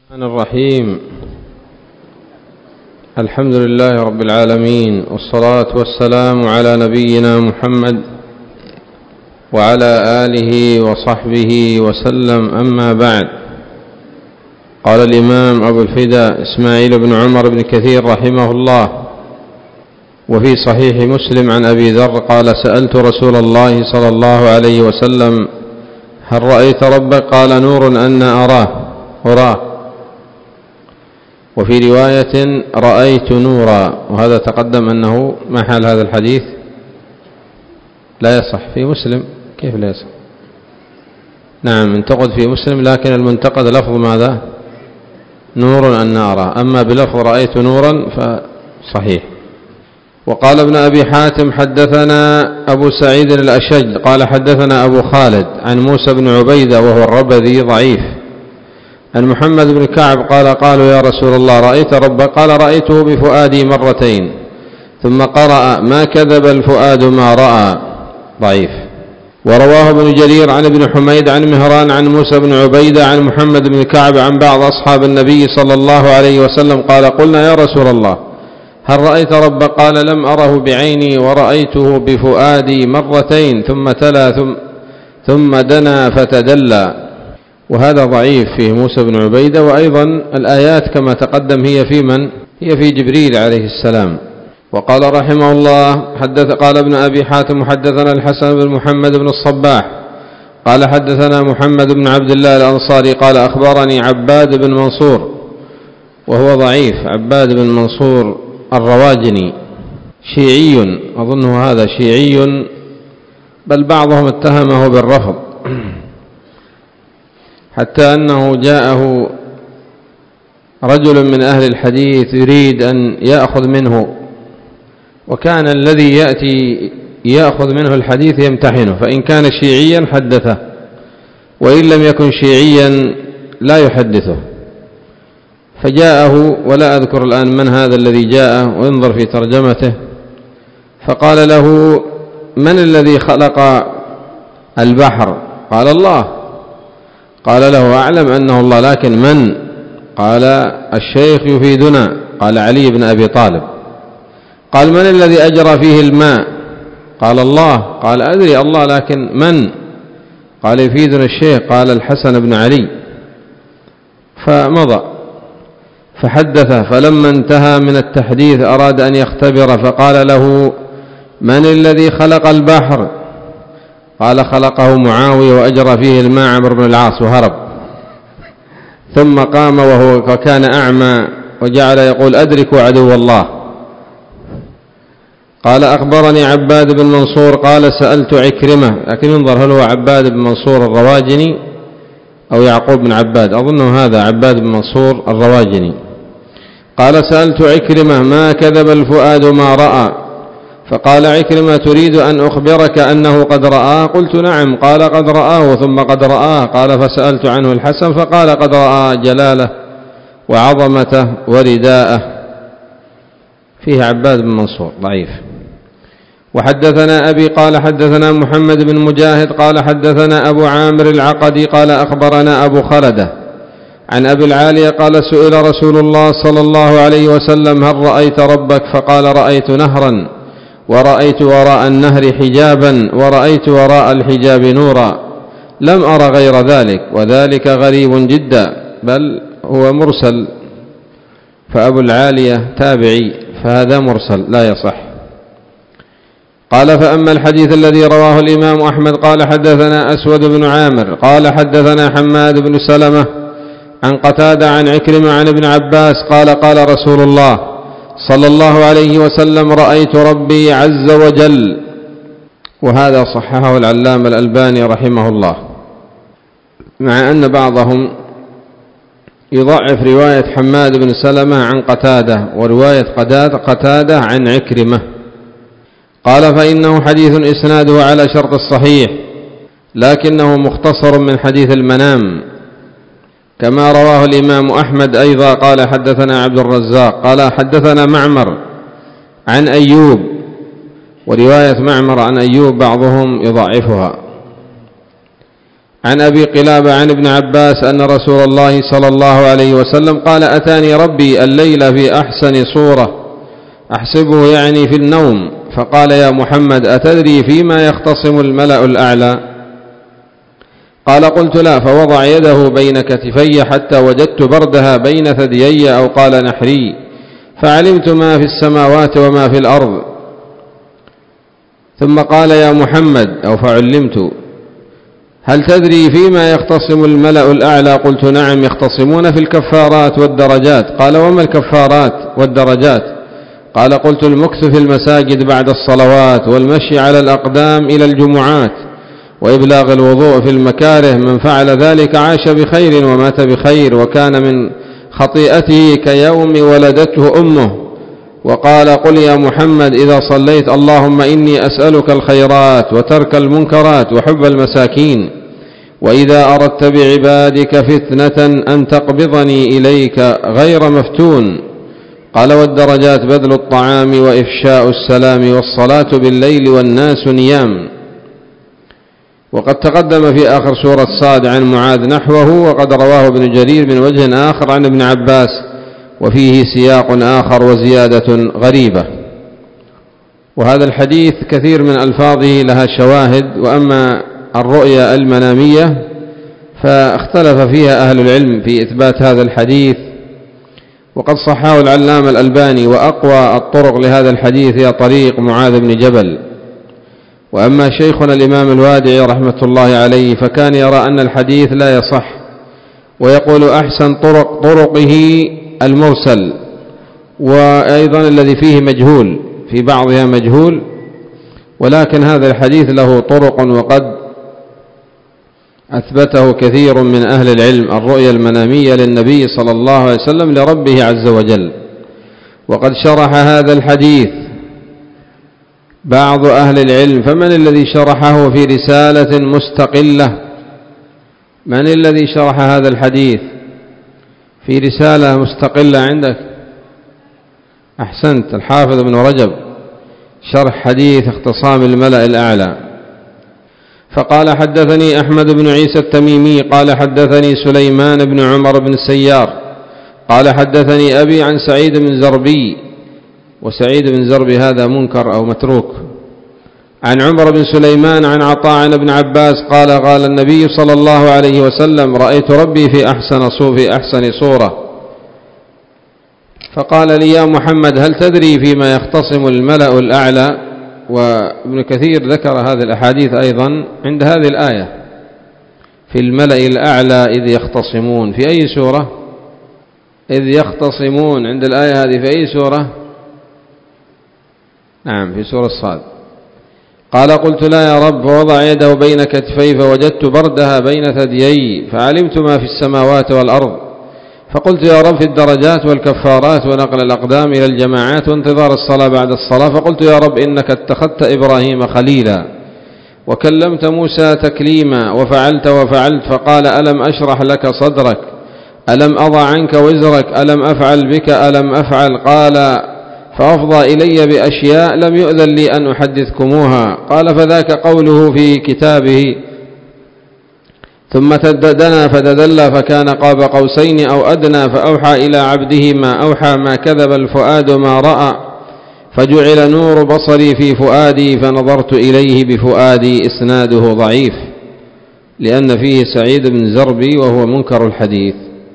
الرحمن الرحيم. الحمد لله رب العالمين، والصلاة والسلام على نبينا محمد وعلى آله وصحبه وسلم. أما بعد، قال الإمام أبو الفداء إسماعيل بن عمر بن كثير رحمه الله: وفي صحيح مسلم عن أبي ذر قال: سألت رسول الله صلى الله عليه وسلم: هل رأيت ربك؟ قال: نور أنا أراه. وفي رواية: رأيت نورا. وهذا تقدم أنه ما حال هذا الحديث لا يصح في مسلم. كيف لا يصح؟ نعم، انتقد في مسلم، لكن المنتقد لفظ ماذا؟ نور أنا أراه. أما بلفظ رأيت نورا فصحيح. وقال ابن أبي حاتم: حدثنا أبو سعيد الأشج قال: حدثنا أبو خالد عن موسى بن عبيدة وهو الربذي ضعيف، عن محمد بن كعب قال: قالوا يا رسول الله رأيت ربك؟ قال: رأيته بفؤادي مرتين. ثم قرأ: ما كذب الفؤاد ما رأى. ضعيف. ورواه ابن جرير عن ابن حميد عن مهران عن موسى بن عبيدة عن محمد بن كعب عن بعض أصحاب النبي صلى الله عليه وسلم قال: قلنا يا رسول الله هل رأيت ربك؟ قال: لم أره بعيني ورأيته بفؤادي مرتين. ثم تلا ثم دنا فتدلى. وهذا ضعيف فيه موسى بن عبيدة. وأيضا الآيات كما تقدم هي في من؟ هي في جبريل عليه السلام. وقال رحمه الله: قال ابن أبي حاتم: حدثنا الحسن بن محمد بن الصباح قال: حدثنا محمد بن عبد الله الأنصاري قال: أخبرني عباد بن منصور وهو ضعيف. عباد بن منصور الرواجني شيعي، أظنه هذا شيعي، بل بعضهم اتهمه بالرفض، حتى أنه جاءه رجل من أهل الحديث يريد أن يأخذ منه، وكان الذي يأتي يأخذ منه الحديث يمتحنه، فإن كان شيعيا حدثه، وإن لم يكن شيعيا لا يحدثه. فجاءه، ولا أذكر الآن من هذا الذي جاءه، وانظر في ترجمته، فقال له: من الذي خلق البحر؟ قال: الله. قال له: أعلم أنه الله، لكن من؟ قال: الشيخ يفيدنا. قال: علي بن أبي طالب. قال: من الذي أجرى فيه الماء؟ قال: الله. قال: أدري الله، لكن من؟ قال: يفيدنا الشيخ. قال: الحسن بن علي. فمضى فحدثه، فلما انتهى من التحديث أراد أن يختبر، فقال له: من الذي خلق البحر؟ قال: خلقه معاوية وأجرى فيه الماء عمرو بن العاص، وهرب. ثم قام وكان أعمى وجعل يقول: أدرك عدو الله. قال: أخبرني عباد بن منصور قال: سألت عكرمة. لكن انظر، هل هو عباد بن منصور الرواجني أو يعقوب بن عباد؟ أظنه هذا عباد بن منصور الرواجني. قال: سألت عكرمة: ما كذب الفؤاد ما رأى؟ فقال عكرمة: تريد أن أخبرك أنه قد رآه؟ قلت: نعم. قال: قد رآه ثم قد رآه. قال: فسألت عنه الحسن فقال: قد رأى جلاله وعظمته ورداءه. فيه عباد بن منصور ضعيف. وحدثنا أبي قال: حدثنا محمد بن مجاهد قال: حدثنا أبو عامر العقدي قال: أخبرنا أبو خلدة عن أبي العالية قال: سئل رسول الله صلى الله عليه وسلم: هل رأيت ربك؟ فقال: رأيت نهرا، ورأيت وراء النهر حجابا، ورأيت وراء الحجاب نورا، لم أر غير ذلك، وذلك غريب جدا، بل هو مرسل، فأبو العالية تابعي، فهذا مرسل لا يصح. قال: فأما الحديث الذي رواه الإمام أحمد قال: حدثنا أسود بن عامر قال: حدثنا حماد بن سلمة عن قتادة عن عكرمة عن ابن عباس قال: قال رسول الله صلى الله عليه وسلم: رأيت ربي عز وجل. وهذا صححه العلامة الألباني رحمه الله، مع أن بعضهم يضعف رواية حماد بن سلمة عن قتادة ورواية قتادة عن عكرمة. قال: فإنه حديث إسناده على شرط الصحيح، لكنه مختصر من حديث المنام، كما رواه الإمام أحمد أيضا. قال: حدثنا عبد الرزاق قال: حدثنا معمر عن أيوب. ورواية معمر عن أيوب بعضهم يضعفها. عن أبي قلابة عن ابن عباس أن رسول الله صلى الله عليه وسلم قال أتاني ربي الليل في أحسن صورة أحسبه يعني في النوم، فقال يا محمد أتدري فيما يختصم الملأ الأعلى؟ قال قلت لا، فوضع يده بين كتفي حتى وجدت بردها بين ثديي أو قال نحري، فعلمت ما في السماوات وما في الأرض. ثم قال يا محمد أو فعلمت هل تدري فيما يختصم الملأ الأعلى؟ قلت نعم، يختصمون في الكفارات والدرجات. قال وما الكفارات والدرجات؟ قال قلت المكث في المساجد بعد الصلوات، والمشي على الأقدام إلى الجمعات، وإبلاغ الوضوء في المكاره، من فعل ذلك عاش بخير ومات بخير، وكان من خطيئته كيوم ولدته أمه. وقال قل يا محمد إذا صليت اللهم إني أسألك الخيرات وترك المنكرات وحب المساكين، وإذا أردت بعبادك فتنة أن تقبضني إليك غير مفتون. قال والدرجات بذل الطعام وإفشاء السلام والصلاة بالليل والناس نيام. وقد تقدم في آخر سورة صاد عن معاذ نحوه، وقد رواه ابن جرير من وجه آخر عن ابن عباس، وفيه سياق آخر وزيادة غريبة. وهذا الحديث كثير من ألفاظه لها شواهد. وأما الرؤيا المنامية فاختلف فيها أهل العلم في إثبات هذا الحديث، وقد صححه العلامة الألباني، وأقوى الطرق لهذا الحديث هي طريق معاذ بن جبل. وأما شيخنا الإمام الوادعي رحمة الله عليه فكان يرى أن الحديث لا يصح، ويقول أحسن طرقه المرسل، وأيضا الذي فيه مجهول، في بعضها مجهول، ولكن هذا الحديث له طرق وقد أثبته كثير من أهل العلم، الرؤيا المنامية للنبي صلى الله عليه وسلم لربه عز وجل. وقد شرح هذا الحديث بعض أهل العلم، فمن الذي شرحه في رسالة مستقلة؟ من الذي شرح هذا الحديث في رسالة مستقلة عندك؟ أحسنت، الحافظ ابن رجب، شرح حديث اختصام الملأ الأعلى. فقال حدثني أحمد بن عيسى التميمي قال حدثني سليمان بن عمر بن السيار قال حدثني أبي عن سعيد بن زربي، وسعيد بن زربي هذا منكر أو متروك، عن عمر بن سليمان عن عطاء عن ابن عباس قال قال النبي صلى الله عليه وسلم رأيت ربي في أحسن صورة. فقال لي يا محمد هل تدري فيما يختصم الملأ الأعلى؟ وابن كثير ذكر هذه الأحاديث أيضا عند هذه الآية، في الملأ الأعلى إذ يختصمون، في أي سورة؟ إذ يختصمون عند الآية هذه في أي سورة؟ نعم في سورة الصاد. قال قلت لا يا رب، ووضع يده بين كتفي فوجدت بردها بين ثديي، فعلمت ما في السماوات والأرض. فقلت يا رب في الدرجات والكفارات ونقل الأقدام إلى الجماعات وانتظار الصلاة بعد الصلاة. فقلت يا رب إنك اتخذت إبراهيم خليلا وكلمت موسى تكليما وفعلت. فقال ألم أشرح لك صدرك، ألم أضع عنك وزرك، ألم أفعل بك، ألم أفعل؟ قال فأفضى إلي بأشياء لم يؤذن لي أن أحدثكموها. قال فذاك قوله في كتابه ثم دنا فتدلى فكان قاب قوسين أو أدنى فأوحى إلى عبده ما أوحى، ما كذب الفؤاد ما رأى، فجعل نور بصري في فؤادي فنظرت إليه بفؤادي. إسناده ضعيف لأن فيه سعيد بن زربي وهو منكر الحديث.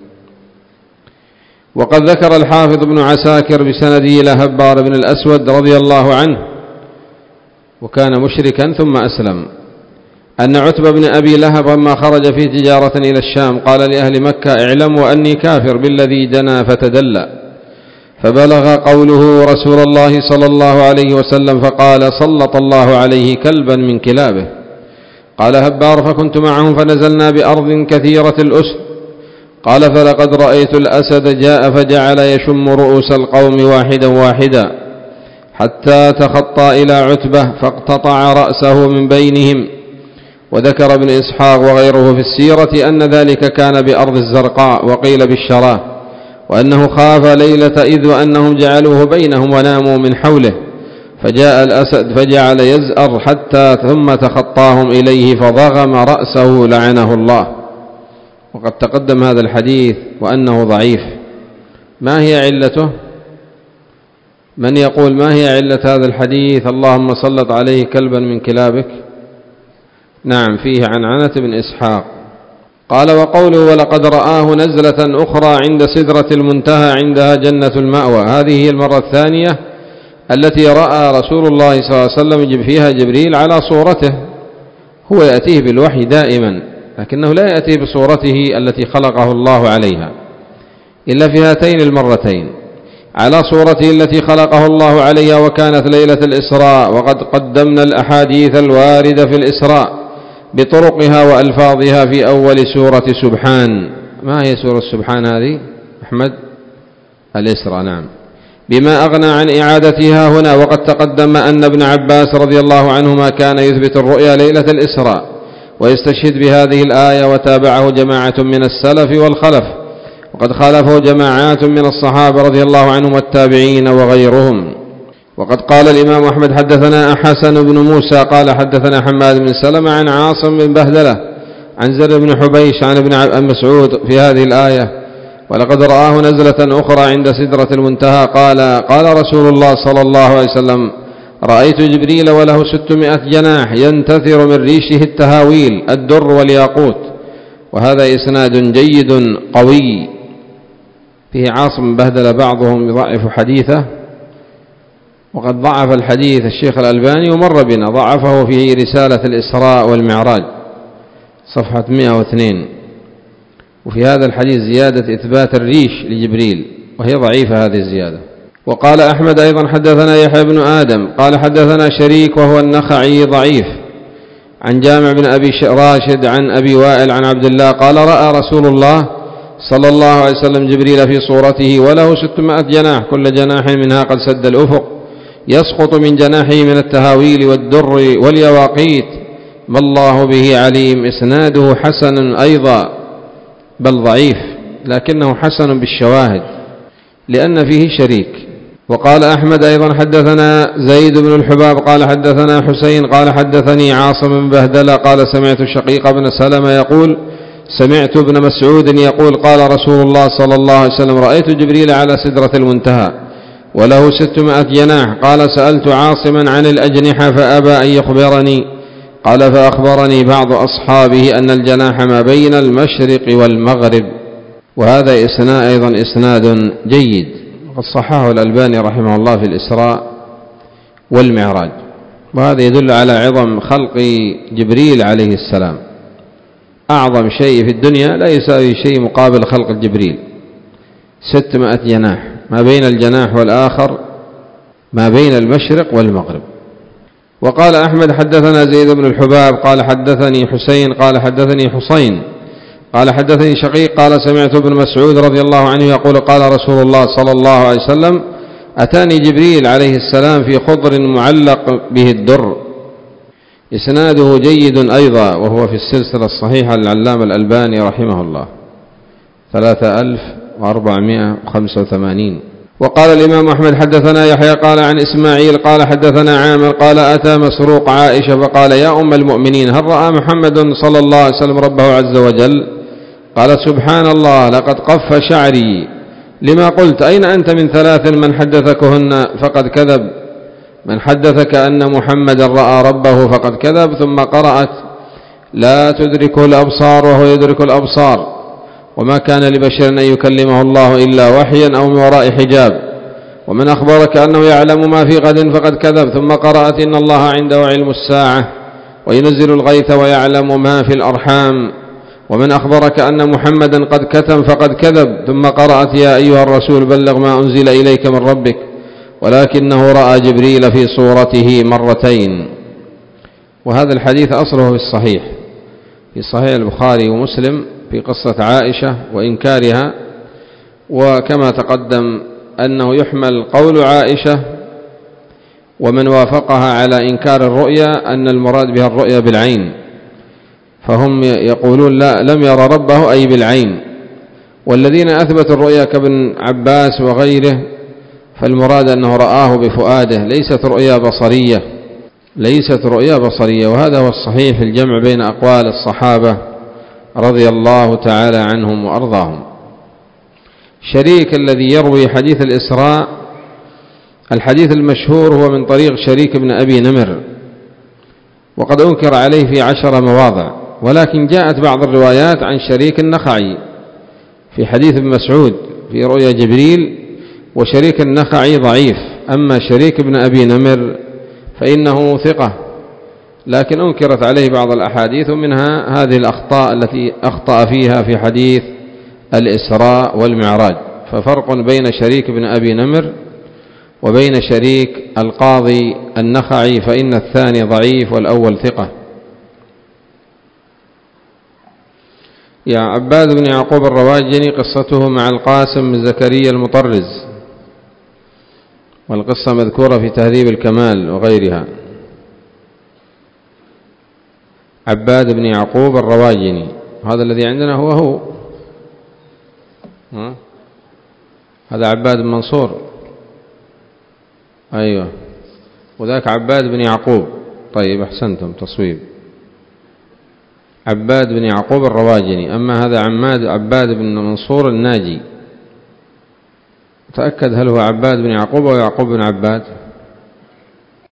وقد ذكر الحافظ بن عساكر بسنده إلى هبار بن الأسود رضي الله عنه، وكان مشركا ثم أسلم، أن عتبة بن أبي لهب لما خرج في تجارة إلى الشام قال لأهل مكة اعلموا أني كافر بالذي دنا فتدلى، فبلغ قوله رسول الله صلى الله عليه وسلم فقال سلط الله عليه كلبا من كلابه. قال هبار فكنت معهم فنزلنا بأرض كثيرة الأسد، قال فلقد رأيت الأسد جاء فجعل يشم رؤوس القوم واحدا واحدا حتى تخطى إلى عتبة فاقتطع رأسه من بينهم. وذكر ابن إسحاق وغيره في السيرة أن ذلك كان بأرض الزرقاء وقيل بالشراه، وأنه خاف ليلة إذ وأنهم جعلوه بينهم وناموا من حوله، فجاء الأسد فجعل يزأر حتى ثم تخطاهم إليه فضغم رأسه لعنه الله. وقد تقدم هذا الحديث وأنه ضعيف. ما هي علته؟ من يقول ما هي علة هذا الحديث؟ اللهم سلط عليه كلبا من كلابك. نعم، فيه عنعنة بن إسحاق. قال: وقوله ولقد رآه نزلة أخرى عند سدرة المنتهى عندها جنة المأوى، هذه هي المرة الثانية التي رأى رسول الله صلى الله عليه وسلم فيها جبريل على صورته. هو يأتيه بالوحي دائما، لكنه لا يأتيه بصورته التي خلقه الله عليها إلا في هاتين المرتين، على صورته التي خلقه الله عليها وكانت ليلة الإسراء. وقد قدمنا الأحاديث الواردة في الإسراء بطرقها وألفاظها في أول سورة سبحان. ما هي سورة سبحان هذه أحمد؟ الإسراء. نعم، بما أغنى عن إعادتها هنا. وقد تقدم أن ابن عباس رضي الله عنهما كان يثبت الرؤيا ليلة الإسراء ويستشهد بهذه الآية، وتابعه جماعة من السلف والخلف، وقد خالفه جماعات من الصحابة رضي الله عنهم والتابعين وغيرهم. وقد قال الإمام أحمد: حدثنا حسن بن موسى قال حدثنا حماد بن سلمة عن عاصم بن بهدلة عن زر بن حبيش عن ابن مسعود في هذه الآية: ولقد رآه نزلة أخرى عند سدرة المنتهى قال رسول الله صلى الله عليه وسلم: رأيت جبريل وله 600 جناح ينتثر من ريشه التهاويل الدر والياقوت. وهذا إسناد جيد قوي. فيه عاصم بهدل، بعضهم يضعف حديثه، وقد ضعف الحديث الشيخ الألباني ومر بنا ضعفه في رسالة الإسراء والمعراج صفحة 102. وفي هذا الحديث زيادة إثبات الريش لجبريل، وهي ضعيفة هذه الزيادة. وقال أحمد أيضا: حدثنا يحيى بن آدم قال حدثنا شريك وهو النخعي ضعيف عن جامع بن أبي راشد عن أبي وائل عن عبد الله قال: رأى رسول الله صلى الله عليه وسلم جبريل في صورته وله 600 جناح، كل جناح منها قد سد الأفق، يسقط من جناحه من التهاويل والدر واليواقيت، ما الله به عليم. إسناده حسن أيضا، بل ضعيف، لكنه حسن بالشواهد لأن فيه شريك. وقال أحمد أيضا: حدثنا زيد بن الحباب قال حدثنا حسين قال حدثني عاصم بن بهدلة قال: سمعت شقيق بن سلمة يقول: سمعت ابن مسعود يقول: قال رسول الله صلى الله عليه وسلم: رأيت جبريل على سدرة المنتهى وله 600 جناح. قال: سألت عاصما عن الأجنحة فأبى أن يخبرني. قال: فأخبرني بعض أصحابه أن الجناح ما بين المشرق والمغرب. وهذا أيضا إسناد جيد، وقد صححه الألباني رحمه الله في الإسراء والمعراج. وهذا يدل على عظم خلق جبريل عليه السلام. أعظم شيء في الدنيا لا يساوي شيء مقابل خلق جبريل. 600 جناح، ما بين الجناح والآخر ما بين المشرق والمغرب. وقال أحمد: حدثنا زيد بن الحباب قال حدثني حسين قال حدثني حسين قال حدثني شقيق قال: سمعت ابن مسعود رضي الله عنه يقول: قال رسول الله صلى الله عليه وسلم: أتاني جبريل عليه السلام في خضر معلق به الدر. إسناده جيد أيضا، وهو في السلسلة الصحيحة للعلامة الألباني رحمه الله 3485. وقال الإمام أحمد: حدثنا يحيى قال عن إسماعيل قال حدثنا عامر قال: أتى مسروق عائشة فقال: يا أم المؤمنين، هل رأى محمد صلى الله عليه وسلم ربه عز وجل؟ قالت: سبحان الله، لقد قف شعري. لما قلت: أين أنت من 3 من حدثكهن فقد كذب، من حدثك أن محمد رأى ربه فقد كذب. ثم قرأت: لا تدركه الأبصار وهو يدرك الأبصار، وما كان لبشر أن يكلمه الله إلا وحيا أو من وراء حجاب، ومن أخبرك أنه يعلم ما في غد فقد كذب. ثم قرأت: إن الله عنده علم الساعة وينزل الغيث ويعلم ما في الأرحام، ومن أخبرك أن محمدا قد كتم فقد كذب. ثم قرأت: يا أيها الرسول بلغ ما أنزل إليك من ربك، ولكنه رأى جبريل في صورته 2. وهذا الحديث أصله في الصحيح، في صحيح البخاري ومسلم، في قصة عائشة وإنكارها. وكما تقدم أنه يحمل قول عائشة ومن وافقها على إنكار الرؤيا أن المراد بها الرؤيا بالعين، فهم يقولون لا، لم يرى ربه أي بالعين. والذين أثبتوا الرؤيا كابن عباس وغيره فالمراد أنه رآه بفؤاده، ليست رؤيا بصرية، وهذا هو الصحيح في الجمع بين أقوال الصحابة رضي الله تعالى عنهم وأرضاهم. شريك الذي يروي حديث الإسراء، الحديث المشهور هو من طريق شريك بن أبي نمر، وقد أنكر عليه في 10 مواضع، ولكن جاءت بعض الروايات عن شريك النخعي في حديث ابن مسعود في رؤيا جبريل، وشريك النخعي ضعيف. أما شريك بن أبي نمر فإنه ثقة، لكن أنكرت عليه بعض الأحاديث، ومنها هذه الأخطاء التي أخطأ فيها في حديث الإسراء والمعراج. ففرق بين شريك بن أبي نمر وبين شريك القاضي النخعي، فإن الثاني ضعيف والأول ثقة. يا عباد بن يعقوب الرواجني قصته مع القاسم بن زكريا المطرز، والقصة مذكورة في تهذيب الكمال وغيرها. عباد بن يعقوب الرواجني هذا الذي عندنا هو هذا عباد بن منصور، أيوة، وذاك عباد بن يعقوب. طيب أحسنتم تصويب، عباد بن يعقوب الرواجني. أما هذا عباد بن منصور الناجي. تأكد هل هو عباد بن يعقوب أو يعقوب بن عباد؟